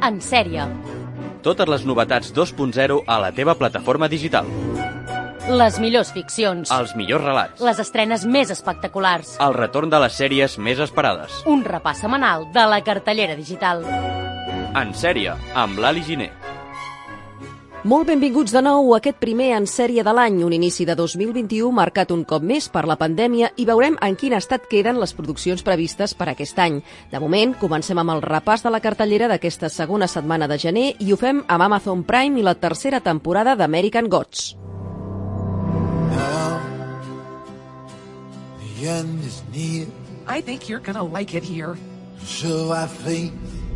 En sèrie. Totes les novetats 2.0 a la teva plataforma digital. Les millors ficcions. Els millors relats. Les estrenes més espectaculars. El retorn de les sèries més esperades. Un repàs setmanal de la cartellera digital. En sèrie, amb l'Ali Giner. Molt benvinguts de nou a aquest primer En sèrie de l'any, un inici de 2021 marcat un cop més per la pandèmia, i veurem en quin estat queden les produccions previstes per aquest any. De moment, comencem amb el repàs de la cartellera d'aquesta segona setmana de gener i ho fem amb Amazon Prime i la tercera temporada d'American Gods. The end is near. I think you're gonna like it here. So I think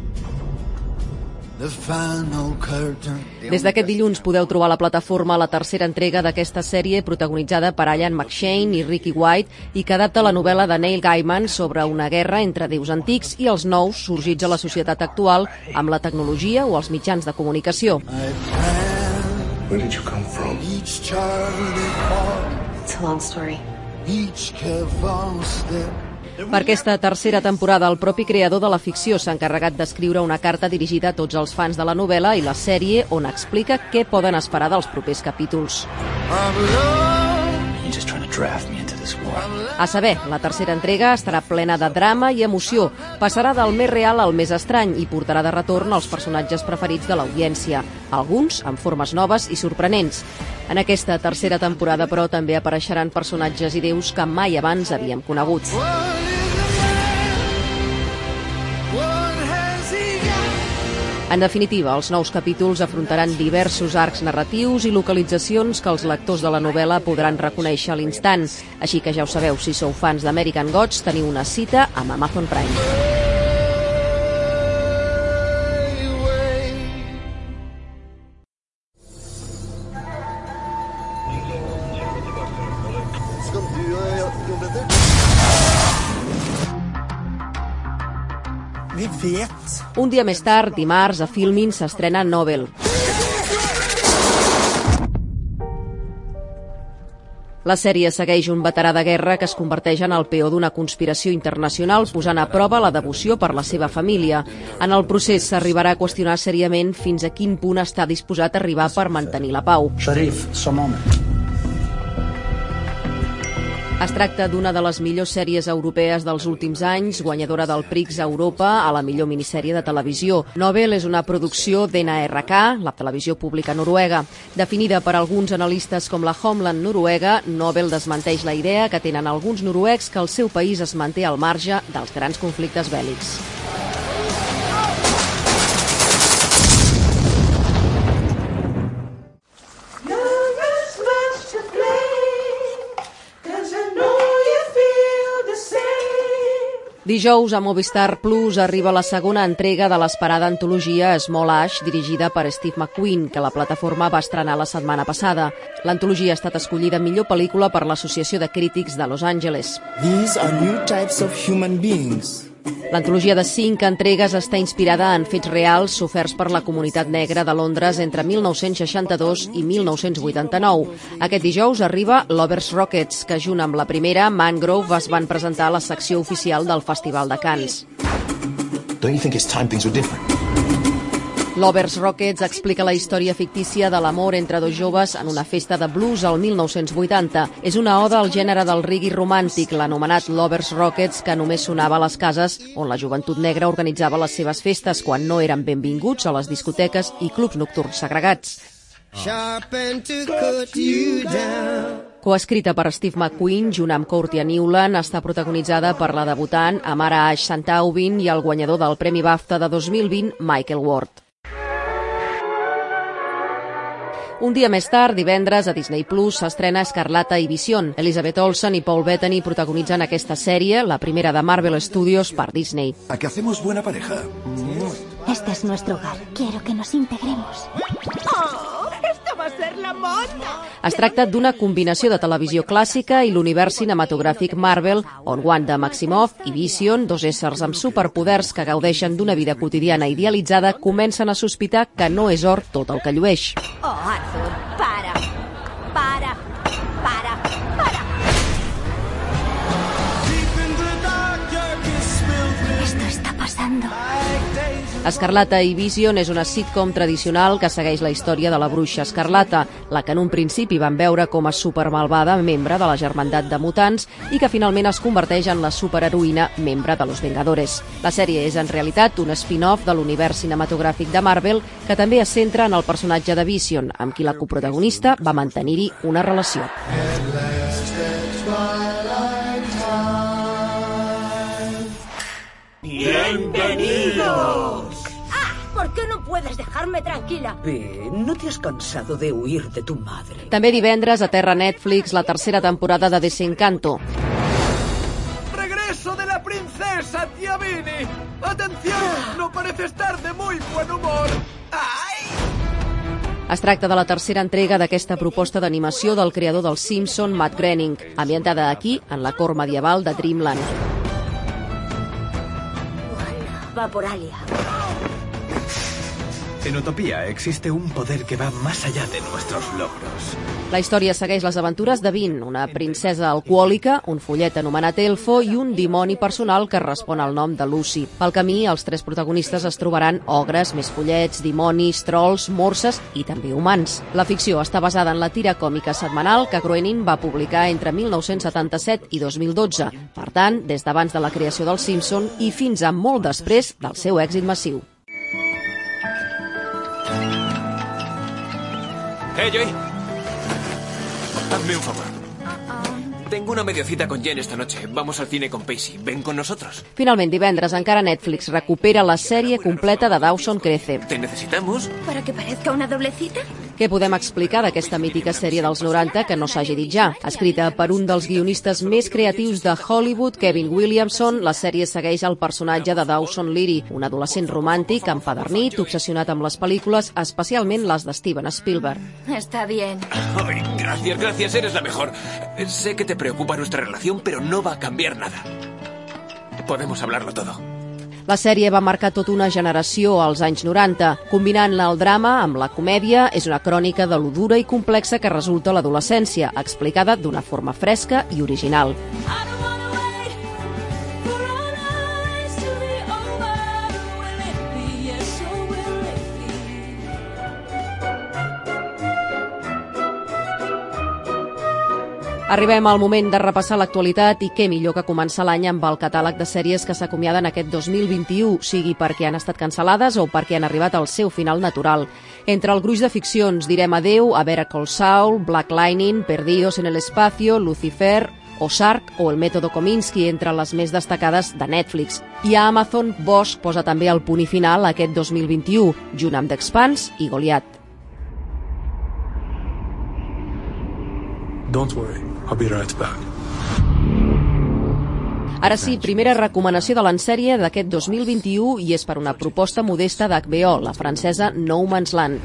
the final curtain. Des d'aquest dilluns podeu trobar a la plataforma la tercera entrega d'aquesta sèrie protagonitzada per Ian McShane i Ricky White i que adapta la novel·la de Neil Gaiman sobre una guerra entre déus antics i els nous sorgits a la societat actual amb la tecnologia o els mitjans de comunicació. Where did you come from? Each charted path, It's a long story. each careful step. Per aquesta tercera temporada, el propi creador de la ficció s'ha encarregat d'escriure una carta dirigida a tots els fans de la novel·la i la sèrie on explica què poden esperar dels propers capítols. You're just trying to draft me into this war. A saber, la tercera entrega estarà plena de drama i emoció, passarà del més real al més estrany i portarà de retorn els personatges preferits de l'audiència, alguns amb formes noves i sorprenents. En aquesta tercera temporada, però, també apareixeran personatges i déus que mai abans havíem conegut. En definitiva, els nous capítols afrontaran diversos arcs narratius i localitzacions que els lectors de la novel·la podran reconèixer a l'instant. Així que ja ho sabeu, si sou fans d'American Gods, teniu una cita amb Amazon Prime. Un dia més tard, dimarts, a Filmin s'estrena Nobel. La sèrie segueix un veterà de guerra que es converteix en el peó d'una conspiració internacional posant a prova la devoció per la seva família. En el procés s'arribarà a qüestionar seriament fins a quin punt està disposat a arribar per mantenir la pau. Sharif, son moment. Es tracta d'una de les millors sèries europees dels últims anys, guanyadora del Prix Europa a la millor minissèrie de televisió. Nobel és una producció d'NRK, la televisió pública noruega. Definida per alguns analistes com la Homeland noruega, Nobel desmenteix la idea que tenen alguns noruecs que el seu país es manté al marge dels grans conflictes bèl·lics. Dijous, a Movistar Plus arriba la segona entrega de l'esperada antologia Small Axe, dirigida per Steve McQueen, que la plataforma va estrenar la setmana passada. L'antologia ha estat escollida millor pel·lícula per l'Associació de Crítics de Los Angeles. These are new types of human beings. L'antologia de 5 entregues està inspirada en fets reals soferts per la comunitat negra de Londres entre 1962 i 1989. Aquest dijous arriba Lovers Rockets, que junt amb la primera, Mangrove, es van presentar a la secció oficial del Festival de Cannes. Don't you think it's time things were different? Lovers Rockets explica la història fictícia de l'amor entre dos joves en una festa de blues al 1980. És una oda al gènere del reggae romàntic, l'anomenat Lovers Rockets, que només sonava a les cases on la joventut negra organitzava les seves festes quan no eren benvinguts a les discoteques i clubs nocturns segregats. Coescrita per Steve McQueen, junt amb Courtney Newland, està protagonitzada per la debutant Amara Ash Santaubin i el guanyador del Premi BAFTA de 2020, Michael Ward. Un dia més tard, divendres, a Disney Plus, s'estrena Escarlata i Vision. Elizabeth Olsen i Paul Bettany protagonitzen aquesta sèrie, la primera de Marvel Studios per Disney. ¿A qué hacemos buena pareja? Este es nuestro hogar. Quiero que nos integremos. ¡Oh! ¡Esto va a ser la moda! Es tracta d'una combinació de televisió clàssica i l'univers cinematogràfic Marvel, on Wanda Maximoff i Vision, dos éssers amb superpoders que gaudeixen d'una vida quotidiana idealitzada, comencen a sospitar que no és or tot el que llueix. Oh, Arthur, para. Esto está pasando. Escarlata i Vision és una sitcom tradicional que segueix la història de la bruixa Escarlata, la que en un principi van veure com a supermalvada membre de la germandat de mutants i que finalment es converteix en la superheroïna membre de Los Vengadores. La sèrie és en realitat un spin-off de l'univers cinematogràfic de Marvel que també es centra en el personatge de Vision, amb qui la coprotagonista va mantenir-hi una relació. ¡Bienvenidos! ¿Por qué no puedes dejarme tranquila? ¿No te has cansado de huir de tu madre? També divendres aterra a Netflix la tercera temporada de Desencanto. ¡Regreso de la princesa, tía Vinny! ¡Atención! No parece estar de muy buen humor. ¡Ay! Es tracta de la tercera entrega d'aquesta proposta d'animació del creador dels Simpson, Matt Groening, ambientada aquí, en la cort medieval de Dreamland. Va por Alia. En Utopía existe un poder que va más allá de nuestros logros. La història segueix les aventures de Vin, una princesa alcohòlica, un follet anomenat Elfo i un dimoni personal que respon al nom de Lucy. Pel camí, els tres protagonistes es trobaran ogres, més follets, dimonis, trolls, morses i també humans. La ficció està basada en la tira còmica setmanal que Groening va publicar entre 1977 i 2012, per tant, des d'abans de la creació dels Simpson i fins a molt després del seu èxit massiu. Joey. Hazme un favor. Tengo una mediocita con Jen esta noche. Vamos al cine con Pacey. Ven con nosotros. Finalment, divendres, encara Netflix recupera la sèrie completa de Dawson Crece. ¿Te necesitamos? ¿Para que parezca una doble cita? Què podem explicar d'aquesta mítica sèrie dels 90 que no s'hagi dit ja? Escrita per un dels guionistes més creatius de Hollywood, Kevin Williamson, la sèrie segueix el personatge de Dawson Leary, un adolescent romàntic, empadernit, obsessionat amb les pel·lícules, especialment les de Steven Spielberg. Está bien. Ay, gracias, eres la mejor. Sé que te preocupa nuestra relación, pero no va a cambiar nada. Podemos hablarlo todo. La sèrie va marcar tota una generació als anys 90. Combinant el drama amb la comèdia, és una crònica de lo dura i complexa que resulta l'adolescència, explicada d'una forma fresca i original. Arribem al moment de repassar l'actualitat i què millor que començar l'any amb el catàleg de sèries que s'acomiaden aquest 2021, sigui perquè han estat cancel·lades o perquè han arribat al seu final natural. Entre el gruix de ficcions direm adeu a Better Call Saul, Black Lightning, Perdidos en el Espacio, Lucifer, Ozark o El Método Kominsky, entre les més destacades de Netflix. I a Amazon, Bosch posa també el punt i final a aquest 2021, junt amb The Expanse i Goliat. Don't worry, I'll be right back. Ara sí, primera recomanació de l'ensèrie d'aquest 2021 i és per una proposta modesta d'HBO, la francesa No Man's Land.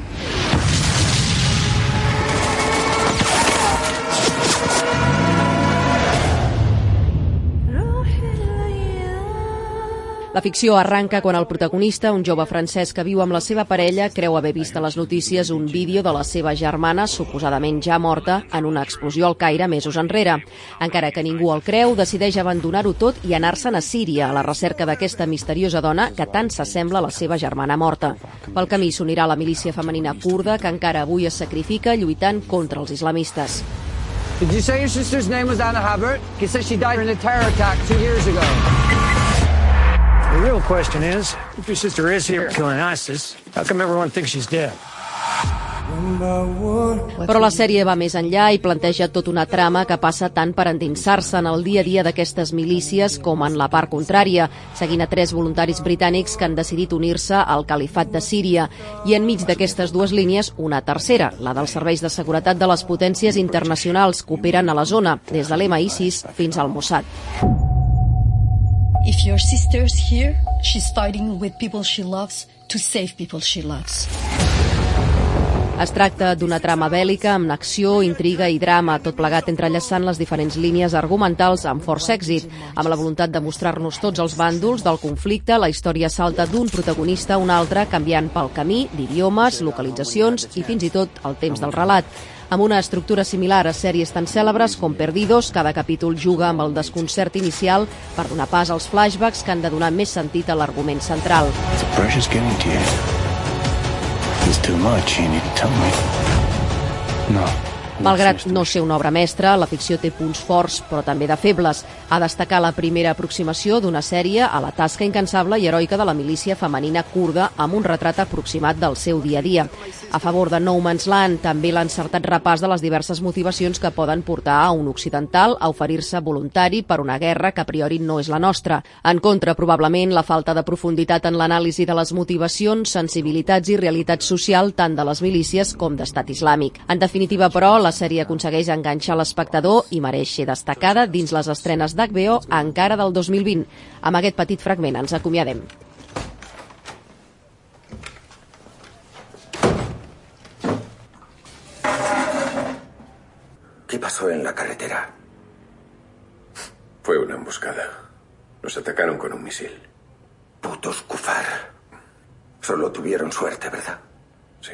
La ficció arranca quan el protagonista, un jove francès que viu amb la seva parella, creu haver vist a les notícies un vídeo de la seva germana, suposadament ja morta, en una explosió al Caire mesos enrere. Encara que ningú el creu, decideix abandonar-ho tot i anar-se'n a Síria, a la recerca d'aquesta misteriosa dona que tant s'assembla a la seva germana morta. Pel camí s'unirà la milícia femenina kurda que encara avui es sacrifica lluitant contra els islamistes. Did you say your sister's name was Anna Habert? He says she died in a terror attack 2 years ago. The real question is, if your sister is here killing ISIS, how come everyone thinks she's dead? Però la sèrie va més enllà i planteja tota una trama que passa tant per endinsar-se en el dia a dia d'aquestes milícies com en la part contrària, seguint a 3 voluntaris britànics que han decidit unir-se al califat de Síria. I enmig d'aquestes dues línies, una tercera, la dels serveis de seguretat de les potències internacionals que operen a la zona, des de l'MI6 fins al Mossad. If your sister's here, she's fighting with people she loves to save people she loves. Es tracta d'una trama bèl·lica amb acció, intriga i drama, tot plegat entrellaçant les diferents línies argumentals amb força èxit. Amb la voluntat de mostrar-nos tots els bàndols del conflicte, la història salta d'un protagonista a un altre, canviant pel camí d'idiomes, localitzacions i fins i tot el temps del relat. Amb una estructura similar a sèries tan cèlebres com Perdidos, cada capítol juga amb el desconcert inicial per donar pas als flashbacks que han de donar més sentit a l'argument central. The pressure's getting to you. It's too much, you need to tell me. No. Malgrat no ser una obra mestra, la ficció té punts forts, però també de febles. A destacar la primera aproximació d'una sèrie a la tasca incansable i heroica de la milícia femenina kurda amb un retrat aproximat del seu dia a dia. A favor de No Man's Land, també l'encertat repàs de les diverses motivacions que poden portar a un occidental a oferir-se voluntari per una guerra que a priori no és la nostra. En contra, probablement, la falta de profunditat en l'anàlisi de les motivacions, sensibilitats i realitat social tant de les milícies com d'Estat Islàmic. En definitiva, però, la sèrie aconsegueix enganxar l'espectador i mereix ser destacada dins les estrenes d'HBO encara del 2020. Amb aquest petit fragment ens acomiadem. ¿Qué pasó en la carretera? Fue una emboscada. Nos atacaron con un misil. Putos kufar. Solo tuvieron suerte, ¿verdad? Sí.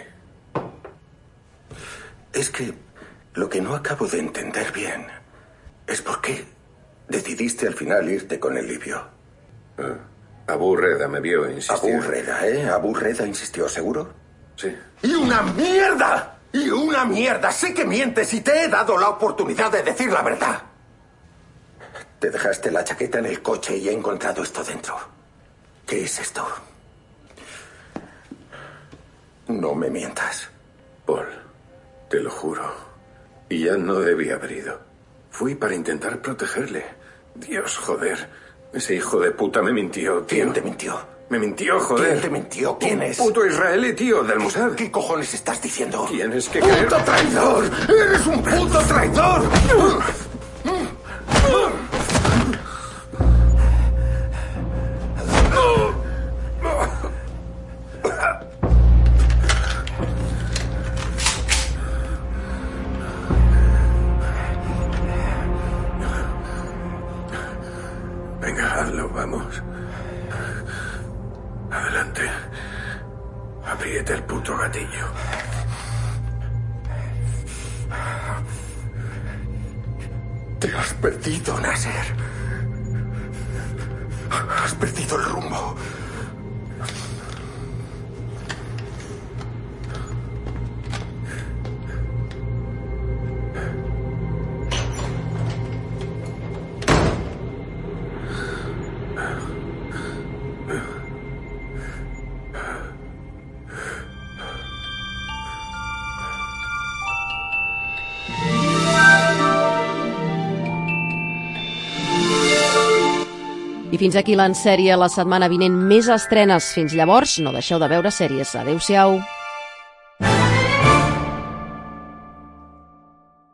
Es que lo que no acabo de entender bien es por qué decidiste al final irte con el libio. Abu Reda me vio e insistió. Abu Reda, ¿eh? Abu Reda insistió, ¿seguro? Sí. ¡Y una mierda! ¡Y una mierda! Sé que mientes y te he dado la oportunidad de decir la verdad. Te dejaste la chaqueta en el coche y he encontrado esto dentro. ¿Qué es esto? No me mientas. Paul, te lo juro. Y ya no debía haber ido. Fui para intentar protegerle. Dios, joder. Ese hijo de puta me mintió, tío. ¿Quién te mintió? Me mintió, joder. ¿Quién te mintió? ¿Quién es? Un puto israelí, tío, del Mossad. ¿Qué cojones estás diciendo? Tienes que creer... ¡Puto traidor! ¡Eres un puto traidor! Venga, hazlo, vamos. Adelante. Aprieta el puto gatillo. Te has perdido, Nasser. Has perdido el rumbo. I fins aquí l'ensèrie la setmana vinent. Més estrenes. Fins llavors, no deixeu de veure sèries. Adéu-siau.